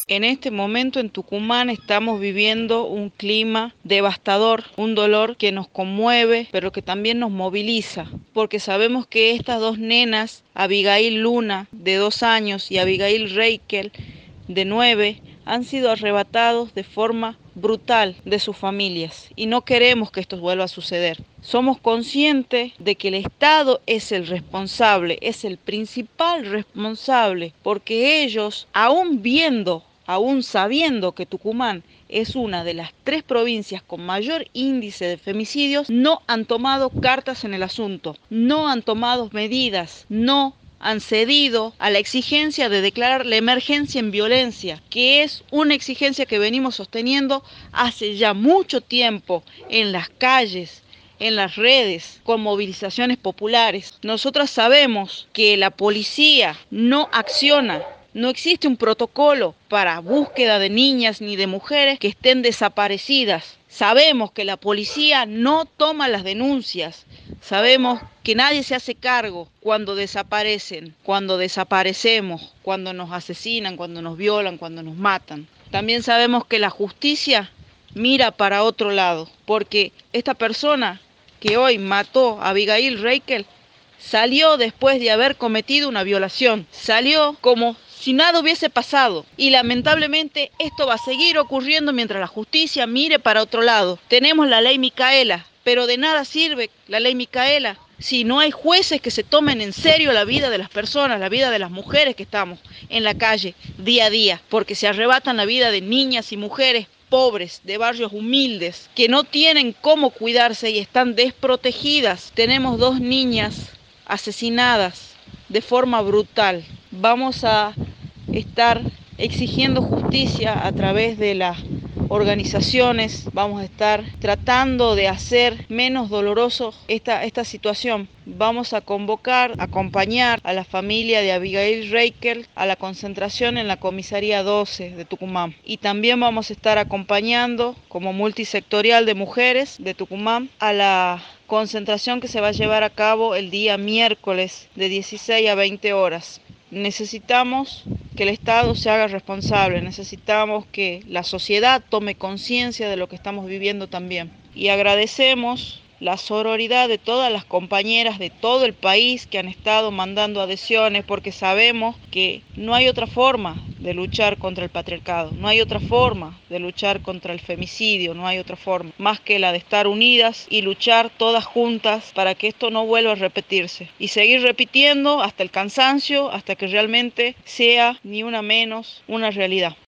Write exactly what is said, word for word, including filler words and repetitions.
En este momento en Tucumán estamos viviendo un clima devastador, un dolor que nos conmueve, pero que también nos moviliza, porque sabemos que estas dos nenas, Abigail Luna, de dos años, y Abigail Reikel, de nueve, han sido arrebatados de forma brutal de sus familias y no queremos que esto vuelva a suceder. Somos conscientes de que el Estado es el responsable, es el principal responsable, porque ellos, aún viendo, aún sabiendo que Tucumán es una de las tres provincias con mayor índice de femicidios, no han tomado cartas en el asunto, no han tomado medidas, no han cedido a la exigencia de declarar la emergencia en violencia, que es una exigencia que venimos sosteniendo hace ya mucho tiempo en las calles, en las redes, con movilizaciones populares. Nosotras sabemos que la policía no acciona. No existe un protocolo para búsqueda de niñas ni de mujeres que estén desaparecidas. Sabemos que la policía no toma las denuncias. Sabemos que nadie se hace cargo cuando desaparecen, cuando desaparecemos, cuando nos asesinan, cuando nos violan, cuando nos matan. También sabemos que la justicia mira para otro lado, porque esta persona que hoy mató a Abigail Reikel salió después de haber cometido una violación. Salió como si nada hubiese pasado. Y lamentablemente esto va a seguir ocurriendo mientras la justicia mire para otro lado. Tenemos la ley Micaela, pero de nada sirve la ley Micaela si no hay jueces que se tomen en serio la vida de las personas, la vida de las mujeres que estamos en la calle día a día, porque se arrebatan la vida de niñas y mujeres pobres, de barrios humildes, que no tienen cómo cuidarse y están desprotegidas. Tenemos dos niñas asesinadas de forma brutal. Vamos a estar exigiendo justicia a través de las organizaciones, vamos a estar tratando de hacer menos doloroso esta, esta situación. Vamos a convocar, acompañar a la familia de Abigail Reikel a la concentración en la comisaría doce de Tucumán. Y también vamos a estar acompañando como multisectorial de mujeres de Tucumán a la concentración que se va a llevar a cabo el día miércoles de dieciséis a veinte horas. Necesitamos que el Estado se haga responsable, necesitamos que la sociedad tome conciencia de lo que estamos viviendo también. Y agradecemos la sororidad de todas las compañeras de todo el país que han estado mandando adhesiones, porque sabemos que no hay otra forma de luchar contra el patriarcado, no hay otra forma de luchar contra el femicidio, no hay otra forma más que la de estar unidas y luchar todas juntas para que esto no vuelva a repetirse y seguir repitiendo hasta el cansancio, hasta que realmente sea ni una menos una realidad.